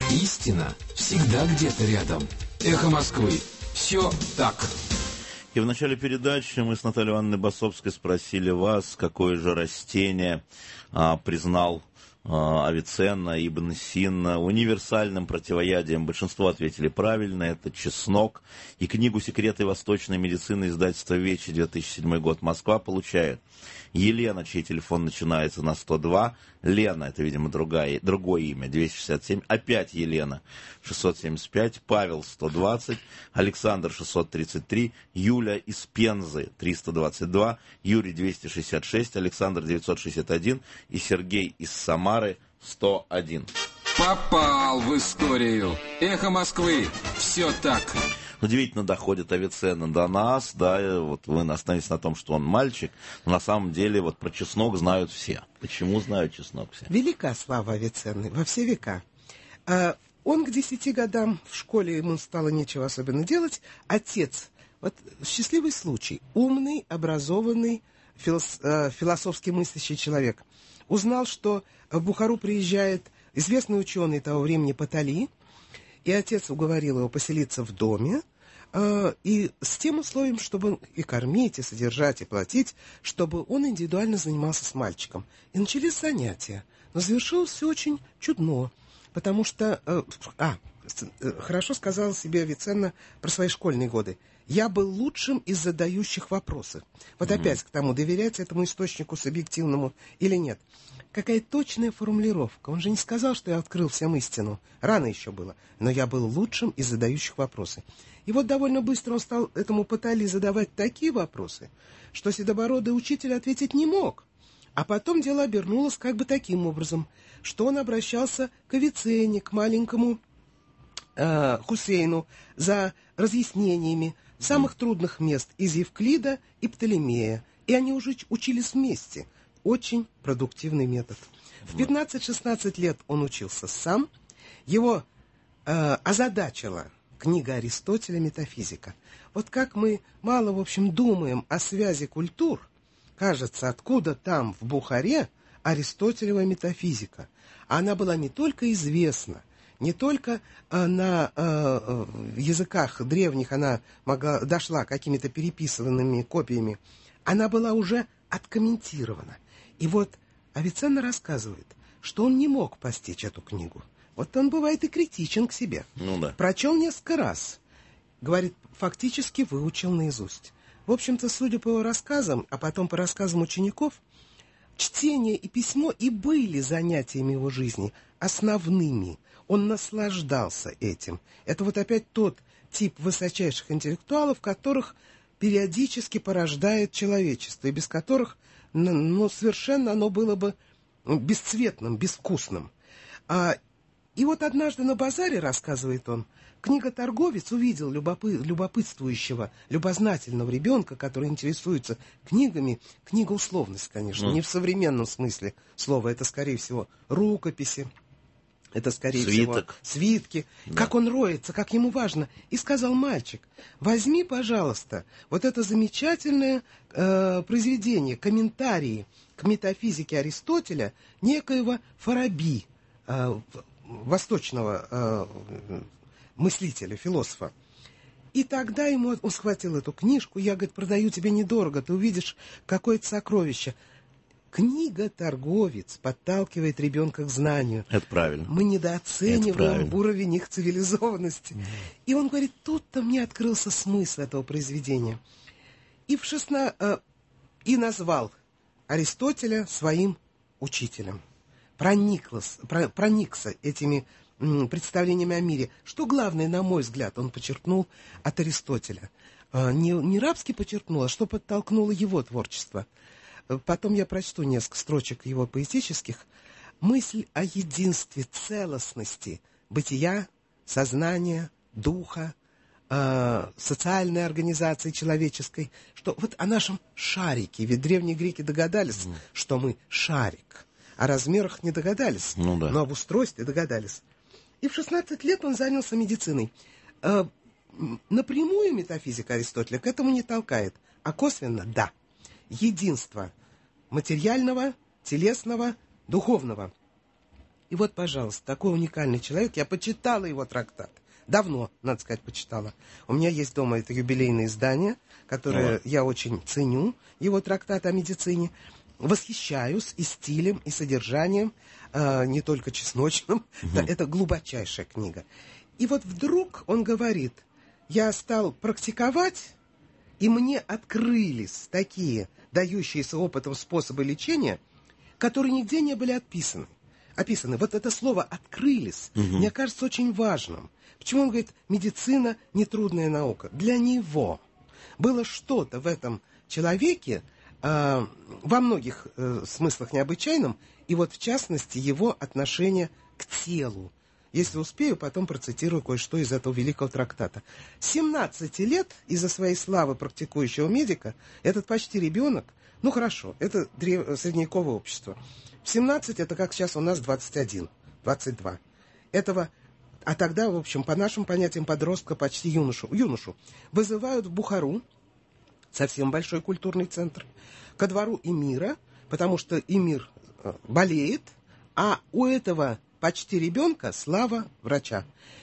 Истина всегда где-то рядом. Эхо Москвы. Все так. И в начале передачи мы с Натальей Ивановной Басовской спросили вас, какое же растение признал Авиценна, Ибн Сина универсальным противоядием. Большинство ответили правильно, это чеснок. И книгу «Секреты восточной медицины» издательства «Вечи», 2007 год, Москва, получает Елена, чей телефон начинается на 102. Лена, это, видимо, другое имя, 267. Опять Елена, 675. Павел, 120. Александр, 633. Юля из Пензы, 322. Юрий, 266. Александр, 961. И Сергей из Самары, 101. Попал в историю. Эхо Москвы. Все так. Удивительно доходит Авиценна до нас, да, вот вы остановитесь на том, что он мальчик, но на самом деле вот про чеснок знают все. Почему знают чеснок все? Велика слава Авиценны во все века. Он к 10 годам в школе, ему стало нечего особенно делать. Отец, вот счастливый случай, умный, образованный, философски мыслящий человек, узнал, что в Бухару приезжает известный ученый того времени Патали, и отец уговорил его поселиться в доме, и с тем условием, чтобы он и кормить, и содержать, и платить, чтобы он индивидуально занимался с мальчиком. И начались занятия. Но завершилось все очень чудно, потому что... хорошо сказала себе Авиценна про свои школьные годы. «Я был лучшим из задающих вопросы». Вот опять к тому, доверять этому источнику субъективному или нет. Какая точная формулировка. Он же не сказал, что я открыл всем истину. Рано еще было. Но я был лучшим из задающих вопросы. И вот довольно быстро он стал этому Патали задавать такие вопросы, что седобородый учитель ответить не мог. А потом дело обернулось как бы таким образом, что он обращался к Авиценне, к маленькому Хусейну за разъяснениями самых трудных мест из Евклида и Птолемея. И они уже учились вместе. Очень продуктивный метод. В 15-16 лет он учился сам. Его озадачила книга Аристотеля «Метафизика». Вот как мы мало, в общем, думаем о связи культур, кажется, откуда там, в Бухаре, Аристотелева метафизика. Она была не только известна, не только на языках древних она дошла какими-то переписанными копиями, она была уже откомментирована. И вот Авиценна рассказывает, что он не мог постичь эту книгу. Вот он бывает и критичен к себе. Ну да. Прочел несколько раз. Говорит, фактически выучил наизусть. В общем-то, судя по его рассказам, а потом по рассказам учеников, чтение и письмо и были занятиями его жизни, основными. Он наслаждался этим. Это вот опять тот тип высочайших интеллектуалов, которых периодически порождает человечество, и без которых совершенно оно было бы бесцветным, безвкусным. И вот однажды на базаре, рассказывает он, книготорговец увидел любопытствующего, любознательного ребенка, который интересуется книгами. Книга условность, конечно, не в современном смысле слова. Это, скорее всего, рукописи. Это, скорее всего, свитки. Да. Как он роется, как ему важно. И сказал: мальчик, возьми, пожалуйста, вот это замечательное произведение, комментарии к метафизике Аристотеля, некоего Фараби, восточного мыслителя, философа. И тогда он схватил эту книжку. Я, говорит, продаю тебе недорого, ты увидишь какое-то сокровище. Книга-торговец подталкивает ребенка к знанию. Это правильно. Мы недооцениваем уровень их цивилизованности. И он говорит, тут-то мне открылся смысл этого произведения. И назвал Аристотеля своим учителем. Проникся этими представлениями о мире. Что главное, на мой взгляд, он подчеркнул от Аристотеля. Не рабски подчеркнул, а что подтолкнуло его творчество. Потом я прочту несколько строчек его поэтических. Мысль о единстве, целостности бытия, сознания, духа, социальной организации человеческой, что вот о нашем шарике, ведь древние греки догадались, что мы шарик, о размерах не догадались, но об устройстве догадались. И в 16 лет он занялся медициной. Напрямую метафизика Аристотеля к этому не толкает, а косвенно – да. Единство материального, телесного, духовного. И вот, пожалуйста, такой уникальный человек. Я почитала его трактат. Давно, надо сказать, почитала. У меня есть дома это юбилейное издание, которое я очень ценю, его трактат о медицине. Восхищаюсь и стилем, и содержанием, не только чесночным. Это глубочайшая книга. И вот вдруг он говорит, я стал практиковать, и мне открылись такие, дающиеся опытом способы лечения, которые нигде не были описаны. Вот это слово «открылись» мне кажется очень важным. Почему он говорит, медицина – нетрудная наука? Для него было что-то в этом человеке, во многих смыслах необычайном, и вот в частности его отношение к телу. Если успею, потом процитирую кое-что из этого великого трактата. С 17 лет из-за своей славы практикующего медика этот почти ребенок, ну хорошо, это средневековое общество. В 17 это как сейчас у нас 21, 22. А тогда, в общем, по нашим понятиям подростка, почти юношу, вызывают в Бухару, совсем большой культурный центр, ко двору эмира, потому что эмир болеет, а у этого почти ребенка слава врача.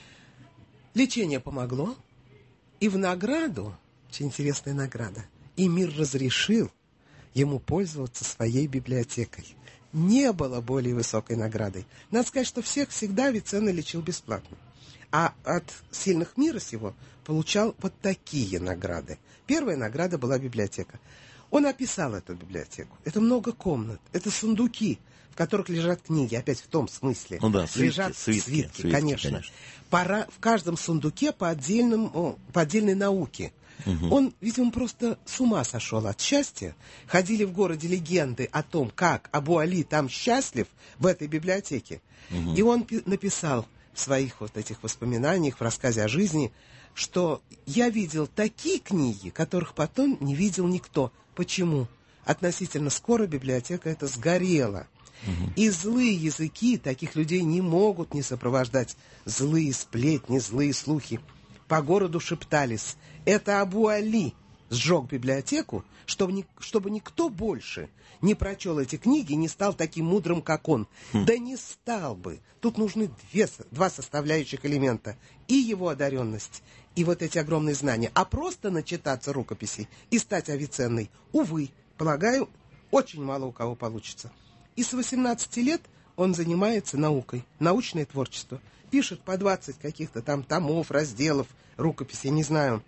Лечение помогло, и в награду, очень интересная награда, эмир разрешил ему пользоваться своей библиотекой. Не было более высокой наградой. Надо сказать, что всех всегда Авиценна лечил бесплатно. А от сильных мира сего получал вот такие награды. Первая награда была библиотека. Он описал эту библиотеку. Это много комнат, это сундуки, в которых лежат книги, опять в том смысле. Ну да, лежат свитки, конечно. В каждом сундуке по отдельной науке. Он, видимо, просто с ума сошел от счастья. Ходили в городе легенды о том, как Абу-Али там счастлив в этой библиотеке. И он написал в своих вот этих воспоминаниях, в рассказе о жизни, что я видел такие книги, которых потом не видел никто. Почему? Относительно скоро библиотека эта сгорела. И злые языки таких людей не могут не сопровождать злые сплетни, злые слухи. По городу шептались, это Абу-Али сжег библиотеку, чтобы никто больше не прочел эти книги, не стал таким мудрым, как он. Да не стал бы. Тут нужны два составляющих элемента. И его одаренность, и вот эти огромные знания. А просто начитаться рукописей и стать Авиценной, увы, полагаю, очень мало у кого получится. И с 18 лет он занимается наукой, научное творчество. Пишет по 20 каких-то там томов, разделов, рукописей, не знаю.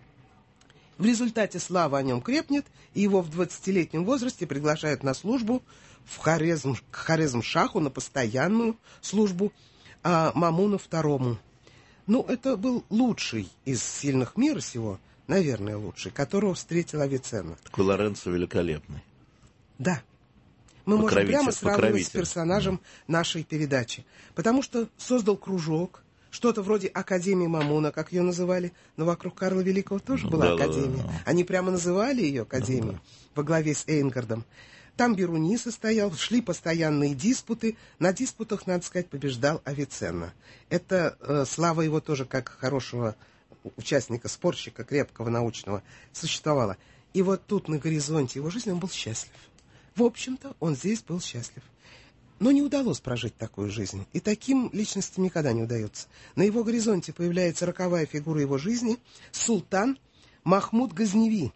В результате слава о нем крепнет, и его в 20-летнем возрасте приглашают на службу к Хорезм-Шаху, на постоянную службу Мамуну II. Ну, это был лучший из сильных мира сего, наверное, лучший, которого встретил Авиценна. Такой Лоренцо великолепный. Да. Мы можем прямо сравнивать с персонажем нашей передачи. Потому что создал кружок, что-то вроде Академии Мамуна, как ее называли, но вокруг Карла Великого тоже была Академия. Они прямо называли ее Академией во главе с Эйнгардом. Там Бируни состоял, шли постоянные диспуты. На диспутах, надо сказать, побеждал Авиценна. Это слава его тоже как хорошего участника, спорщика, крепкого, научного, существовала. И вот тут на горизонте его жизни он был счастлив. В общем-то, он здесь был счастлив. Но не удалось прожить такую жизнь. И таким личностям никогда не удается. На его горизонте появляется роковая фигура его жизни, султан Махмуд Газневи,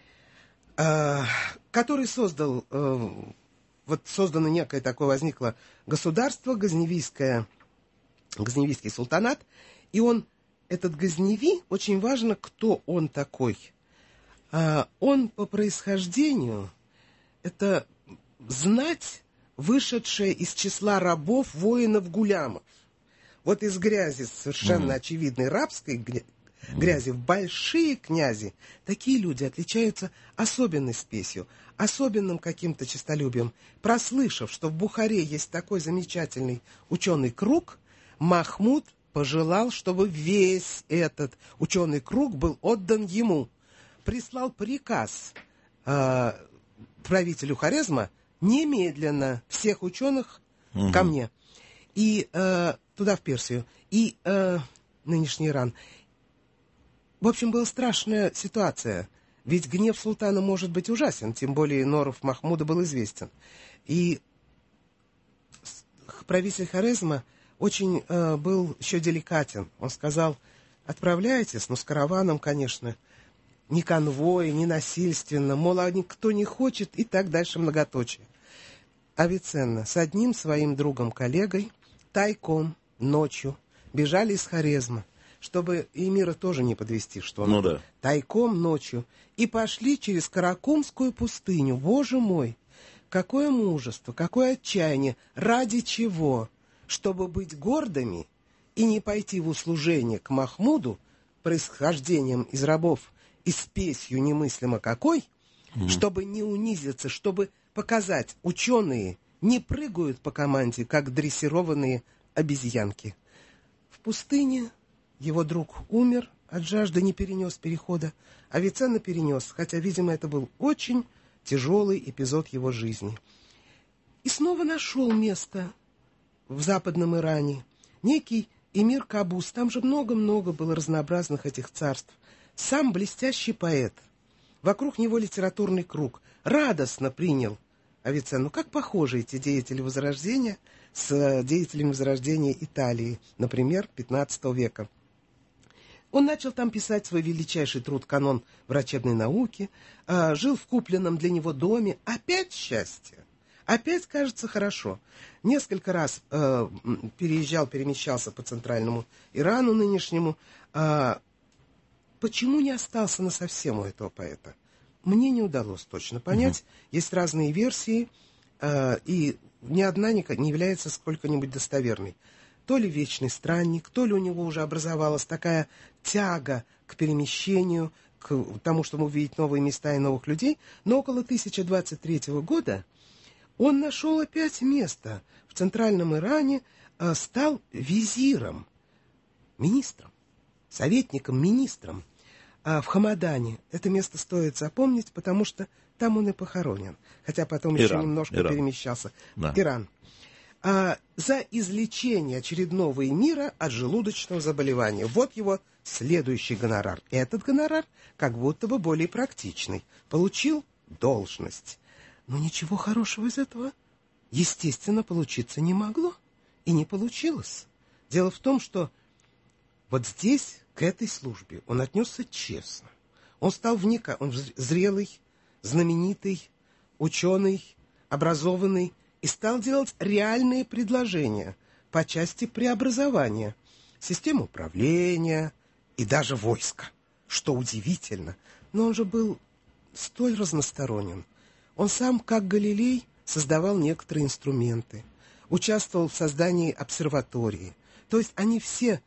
который создано некое такое возникло государство, Газневийский султанат. И этот Газневи, очень важно, кто он такой. Он по происхождению, это знать, вышедшая из числа рабов, воинов, гулямов. Вот из грязи, совершенно очевидной рабской грязи, в большие князи, такие люди отличаются особенной спесью, особенным каким-то честолюбием. Прослышав, что в Бухаре есть такой замечательный ученый круг, Махмуд пожелал, чтобы весь этот ученый круг был отдан ему. Прислал приказ правителю Хорезма немедленно всех ученых ко мне. И туда, в Персию. И нынешний Иран. В общем, была страшная ситуация. Ведь гнев султана может быть ужасен. Тем более Норов Махмуда был известен. И правитель Хорезма очень был еще деликатен. Он сказал: отправляйтесь, но с караваном, конечно, ни конвой, ни насильственно, мол, а никто не хочет, и так дальше многоточие. Авиценна с одним своим другом-коллегой тайком, ночью, бежали из Хорезма, чтобы эмира тоже не подвести, что он тайком ночью, и пошли через Каракумскую пустыню. Боже мой, какое мужество, какое отчаяние, ради чего? Чтобы быть гордыми и не пойти в услужение к Махмуду, происхождением из рабов и спесью немыслимо какой, чтобы не унизиться, чтобы показать, ученые не прыгают по команде, как дрессированные обезьянки. В пустыне его друг умер, от жажды не перенес перехода, Авиценна перенес, хотя, видимо, это был очень тяжелый эпизод его жизни. И снова нашел место в западном Иране. Некий эмир Кабус, там же много-много было разнообразных этих царств. Сам блестящий поэт. Вокруг него литературный круг. Радостно принял Авиценну. Как похожи эти деятели Возрождения с деятелями Возрождения Италии, например, XV века. Он начал там писать свой величайший труд «Канон врачебной науки», жил в купленном для него доме. Опять счастье. Опять кажется хорошо. Несколько раз перемещался по центральному Ирану нынешнему. Почему не остался насовсем у этого поэта? Мне не удалось точно понять. Есть разные версии, и ни одна не является сколько-нибудь достоверной. То ли вечный странник, то ли у него уже образовалась такая тяга к перемещению, к тому, чтобы увидеть новые места и новых людей. Но около 1023 года он нашел опять место в центральном Иране, стал визиром, министром, советником, министром в Хамадане. Это место стоит запомнить, потому что там он и похоронен. Хотя потом еще немножко перемещался. Да. Иран. За излечение очередного эмира от желудочного заболевания. Вот его следующий гонорар. Этот гонорар как будто бы более практичный. Получил должность. Но ничего хорошего из этого, естественно, получиться не могло. И не получилось. Дело в том, что вот здесь, к этой службе, он отнесся честно. Он стал вникать. Он зрелый, знаменитый, ученый, образованный. И стал делать реальные предложения по части преобразования системы управления и даже войска. Что удивительно. Но он же был столь разносторонен. Он сам, как Галилей, создавал некоторые инструменты, участвовал в создании обсерватории. То есть они все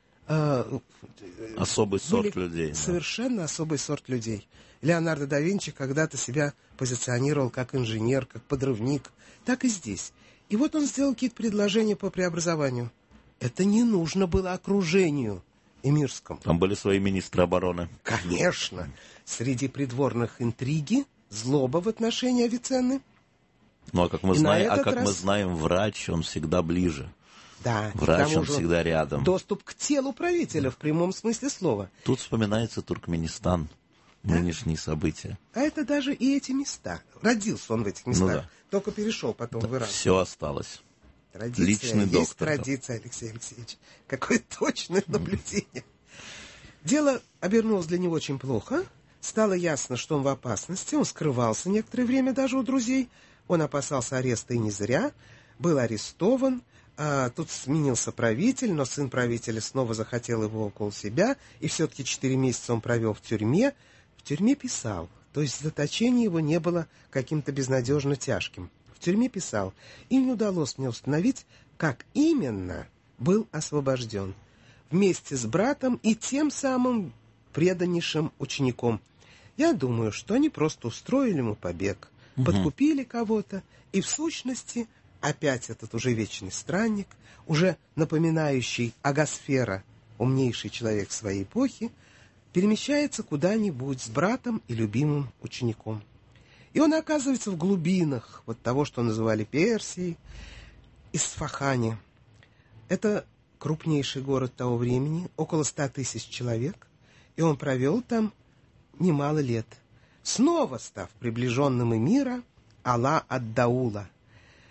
особый сорт людей. Совершенно особый сорт людей. Леонардо да Винчи когда-то себя позиционировал как инженер, как подрывник. Так и здесь. И вот он сделал какие-то предложения по преобразованию. Это не нужно было окружению эмирскому. Там были свои министры обороны. Конечно. Среди придворных интриги, злоба в отношении Авиценны. Ну, а как мы знаем, врач, он всегда ближе. Да, врач, он всегда рядом. Доступ к телу правителя в прямом смысле слова. Тут вспоминается Туркменистан. Да? Нынешние события. А это даже и эти места. Родился он в этих местах. Ну, да. Только перешел потом в Иран. Все осталось. Традиция, личный есть доктор. Традиция, Алексей Алексеевич. Какое точное наблюдение. Дело обернулось для него очень плохо. Стало ясно, что он в опасности. Он скрывался некоторое время даже у друзей. Он опасался ареста и не зря. Был арестован. Тут сменился правитель, но сын правителя снова захотел его около себя. И все-таки 4 месяца он провел в тюрьме. В тюрьме писал. То есть заточение его не было каким-то безнадежно тяжким. В тюрьме писал. И не удалось мне установить, как именно был освобожден. Вместе с братом и тем самым преданнейшим учеником. Я думаю, что они просто устроили ему побег. Подкупили кого-то. И в сущности, опять этот уже вечный странник, уже напоминающий Агасфера, умнейший человек своей эпохи, перемещается куда-нибудь с братом и любимым учеником. И он оказывается в глубинах вот того, что называли Персией, Исфахане. Это крупнейший город того времени, около 100 тысяч человек, и он провел там немало лет, снова став приближенным эмира Ала ад-Даула.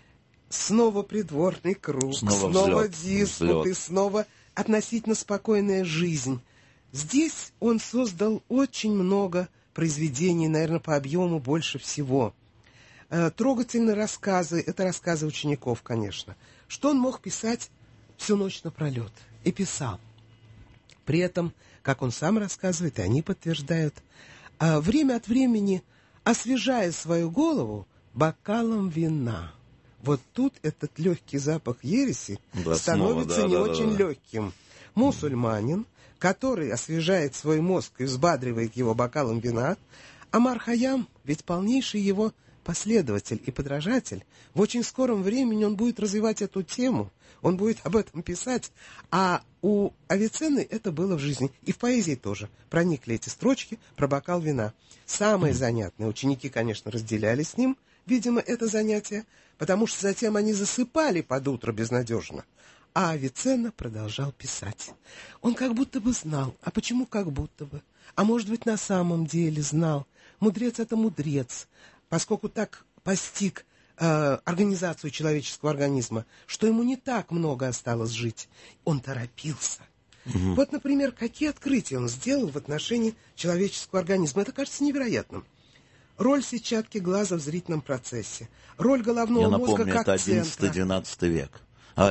снова придворный круг, снова диспуты, снова относительно спокойная жизнь. Здесь он создал очень много произведений, наверное, по объему больше всего. Трогательные рассказы, это рассказы учеников, конечно. Что он мог писать всю ночь напролет? И писал. При этом, как он сам рассказывает, и они подтверждают, время от времени освежая свою голову бокалом вина. Вот тут этот легкий запах ереси становится не очень легким. Мусульманин, который освежает свой мозг и взбадривает его бокалом вина, Омар Хайям, ведь полнейший его последователь и подражатель, в очень скором времени он будет развивать эту тему, он будет об этом писать, а у Авиценны это было в жизни, и в поэзии тоже проникли эти строчки про бокал вина. Самое занятное, ученики, конечно, разделяли с ним, видимо, это занятие, потому что затем они засыпали под утро безнадежно, а Авиценна продолжал писать. Он как будто бы знал, а почему как будто бы? А может быть, на самом деле знал. Мудрец — это мудрец, поскольку так постиг организацию человеческого организма, что ему не так много осталось жить. Он торопился. Вот, например, какие открытия он сделал в отношении человеческого организма. Это кажется невероятным. Роль сетчатки глаза в зрительном процессе. Роль головного мозга как это центра. 11-12 век.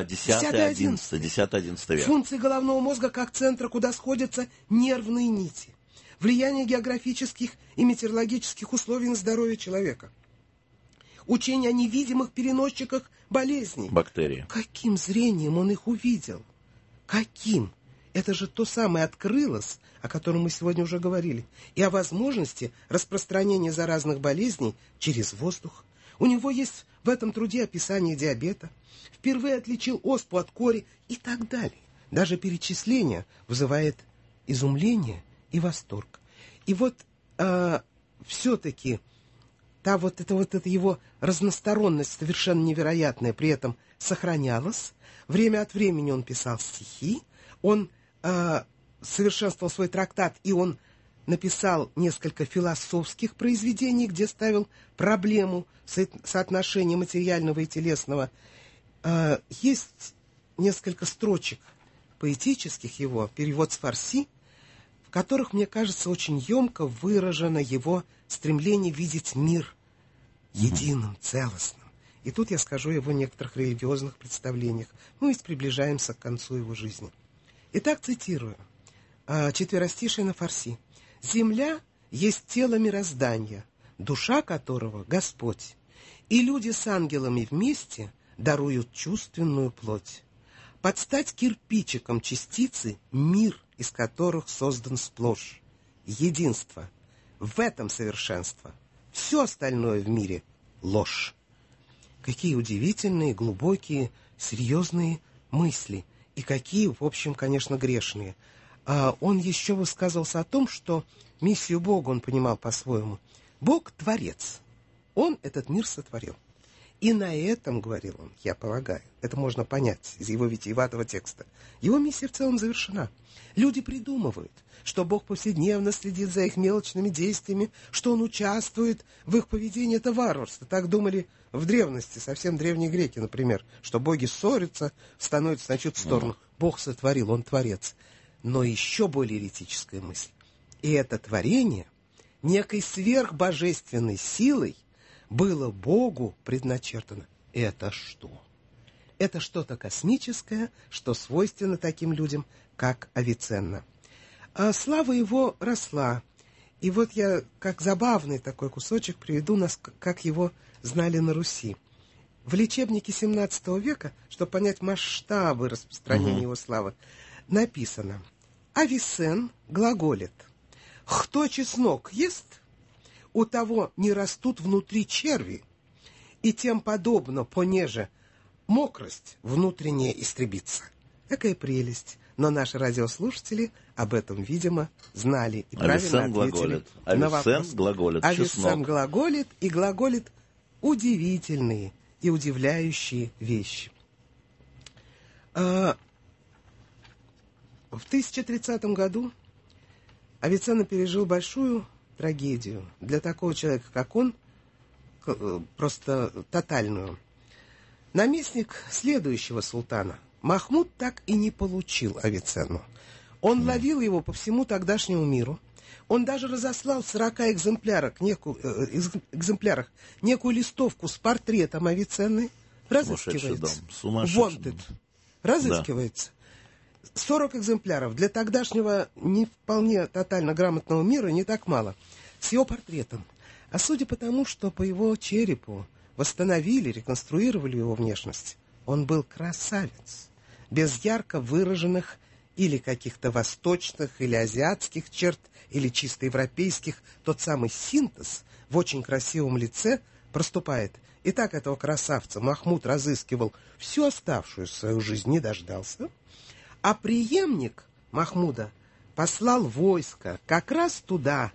10-11 век. Функции головного мозга как центра, куда сходятся нервные нити. Влияние географических и метеорологических условий на здоровье человека. Учение о невидимых переносчиках болезней. Бактерии. Каким зрением он их увидел? Каким? Это же то самое открылось, о котором мы сегодня уже говорили, и о возможности распространения заразных болезней через воздух. У него есть в этом труде описание диабета. Впервые отличил оспу от кори и так далее. Даже перечисление вызывает изумление и восторг. И вот все-таки эта его разносторонность совершенно невероятная при этом сохранялась. Время от времени он писал стихи, он совершенствовал свой трактат, и он написал несколько философских произведений, где ставил проблему соотношения материального и телесного. Есть несколько строчек поэтических его, перевод с фарси, в которых, мне кажется, очень емко выражено его стремление видеть мир единым, целостным. И тут я скажу о его некоторых религиозных представлениях. Мы ведь приближаемся к концу его жизни. Итак, цитирую. Четверостишие на фарси. «Земля есть тело мироздания, душа которого — Господь, и люди с ангелами вместе даруют чувственную плоть. Под стать кирпичиком частицы — мир, из которых создан сплошь. Единство. В этом совершенство. Все остальное в мире — ложь». Какие удивительные, глубокие, серьезные мысли. И какие, в общем, конечно, грешные. Он еще высказывался о том, что миссию Бога он понимал по-своему. Бог — творец. Он этот мир сотворил. И на этом, говорил он, я полагаю, это можно понять из его витиеватого текста, его миссия в целом завершена. Люди придумывают, что Бог повседневно следит за их мелочными действиями, что Он участвует в их поведении. Это варварство. Так думали в древности, совсем древние греки, например, что боги ссорятся, становятся на чью-то сторону. Бог сотворил, Он творец. Но еще более еретическая мысль. И это творение некой сверхбожественной силой было Богу предначертано. Это что? Это что-то космическое, что свойственно таким людям, как Авиценна. А слава его росла. И вот я, как забавный такой кусочек, приведу нас, как его знали на Руси. В лечебнике XVII века, чтобы понять масштабы распространения его славы, написано: «Авиценн глаголит: кто чеснок ест, у того не растут внутри черви, и тем подобно, понеже мокрость внутренняя истребится». Какая прелесть! Но наши радиослушатели об этом, видимо, знали и правильно ответили на вопрос. Авиценн глаголит. Авиценн глаголит, и глаголит удивительные и удивляющие вещи. В 1030 году Авиценна пережил большую трагедию. Для такого человека, как он, просто тотальную. Наместник следующего султана Махмуд так и не получил Авиценну. Он ловил его по всему тогдашнему миру. Он даже разослал в 40 экземплярах некую листовку с портретом Авиценны. Разыскивается. Wanted. Разыскивается. 40 экземпляров. Для тогдашнего не вполне тотально грамотного мира не так мало. С его портретом. А судя по тому, что по его черепу восстановили, реконструировали его внешность, он был красавец. Без ярко выраженных или каких-то восточных, или азиатских черт, или чисто европейских, тот самый синтез в очень красивом лице проступает. И так этого красавца Махмуд разыскивал всю оставшуюся свою жизнь, не дождался. А преемник Махмуда послал войско как раз туда,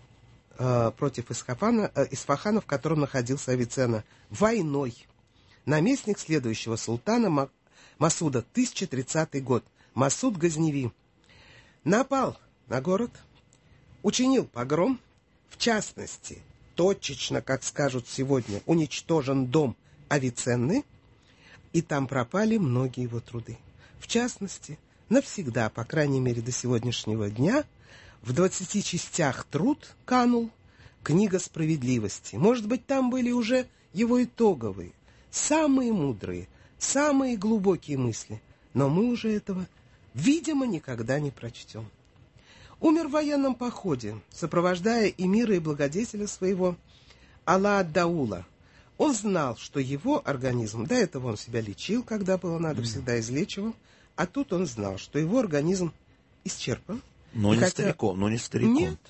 против Исфахана, в котором находился Авиценна, войной. Наместник следующего султана Масуда, 1030 год, Масуд Газневи, напал на город, учинил погром, в частности, точечно, как скажут сегодня, уничтожен дом Авиценны, и там пропали многие его труды. В частности, навсегда, по крайней мере до сегодняшнего дня, в 20 частях труд канул «Книга справедливости». Может быть, там были уже его итоговые, самые мудрые, самые глубокие мысли, но мы уже этого, видимо, никогда не прочтем. Умер в военном походе, сопровождая эмира и благодетеля своего Ала-ад-Даула. Он знал, что его организм, до этого он себя лечил, когда было надо, всегда излечивал, а тут он знал, что его организм исчерпан. Но не стариком, но не стариком. Нет,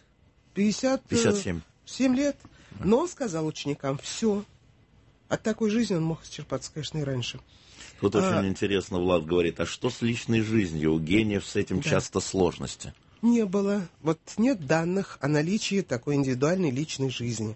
57 лет. Но он сказал ученикам, все, от такой жизни он мог исчерпаться, конечно, и раньше. Тут очень интересно, Влад говорит, а что с личной жизнью? У гениев с этим часто сложности. Не было. Вот нет данных о наличии такой индивидуальной личной жизни.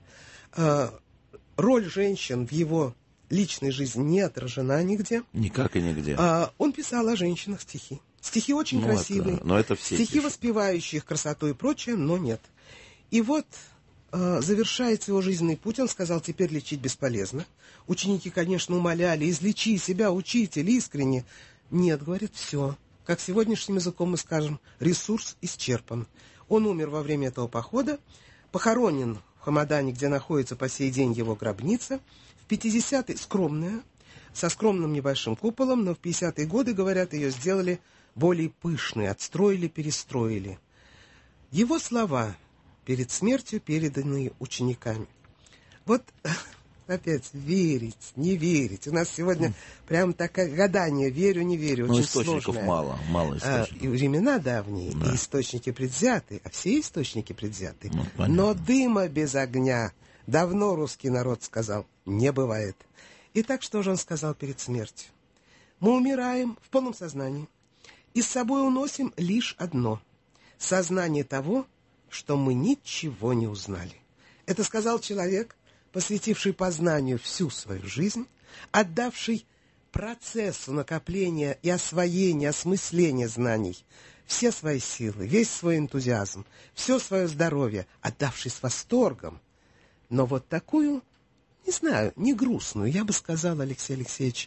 Роль женщин в его личной жизни не отражена нигде. Никак и нигде. Он писал о женщинах стихи. Стихи очень красивые. Но это все стихи, воспевающие их красоту и прочее, но нет. И вот завершается его жизненный путь. Он сказал, теперь лечить бесполезно. Ученики, конечно, умоляли, излечи себя, учитель, искренне. Нет, говорит, все. Как сегодняшним языком мы скажем, ресурс исчерпан. Он умер во время этого похода, похоронен в Хамадане, где находится по сей день его гробница. В 50-е, скромная, со скромным небольшим куполом, но в 50-е годы, говорят, ее сделали более пышной, отстроили, перестроили. Его слова перед смертью, переданные учениками. Вот опять верить, не верить. У нас сегодня прям такое гадание, верю, не верю, очень источников сложное. мало источников. И времена давние, и источники предвзяты, а все источники предвзяты. Но дыма без огня, давно русский народ сказал, не бывает. Итак, что же он сказал перед смертью? Мы умираем в полном сознании, и с собой уносим лишь одно — сознание того, что мы ничего не узнали. Это сказал человек, посвятивший познанию всю свою жизнь, отдавший процессу накопления и освоения, осмысления знаний все свои силы, весь свой энтузиазм, все свое здоровье, отдавший с восторгом. Но вот такую, не знаю, не грустную, я бы сказал, Алексей Алексеевич,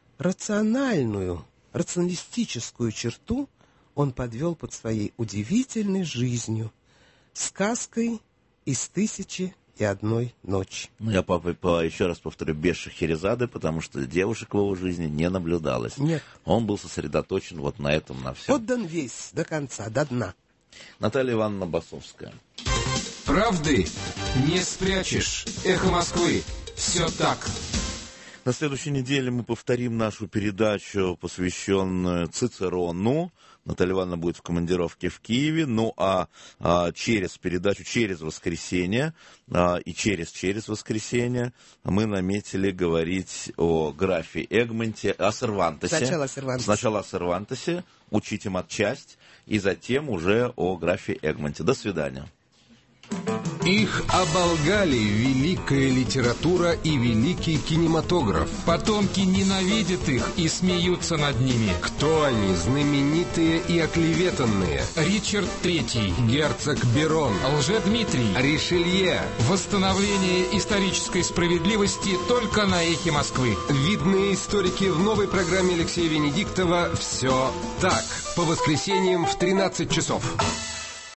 рационалистическую черту он подвел под своей удивительной жизнью, сказкой из «1001 ночи». Я еще раз повторю, без Шахерезады, потому что девушек в его жизни не наблюдалось. Нет. Он был сосредоточен вот на этом, на всем. Отдан весь, до конца, до дна. Наталья Ивановна Басовская. Правды не спрячешь. Эхо Москвы. Все так. На следующей неделе мы повторим нашу передачу, посвященную Цицерону. Наталья Ивановна будет в командировке в Киеве. Ну а через передачу, через воскресенье и через воскресенье мы наметили говорить о графе Эгмонте, о Сервантесе. Сначала о Сервантесе, учить им отчасть, и затем уже о графе Эгмонте. До свидания. Их оболгали великая литература и великий кинематограф. Потомки ненавидят их и смеются над ними. Кто они, знаменитые и оклеветанные? Ричард III, Герцог Берон, Лжедмитрий, Ришелье. Восстановление исторической справедливости только на Эхе Москвы. Видные историки в новой программе Алексея Венедиктова «Все так». По воскресеньям в 13 часов.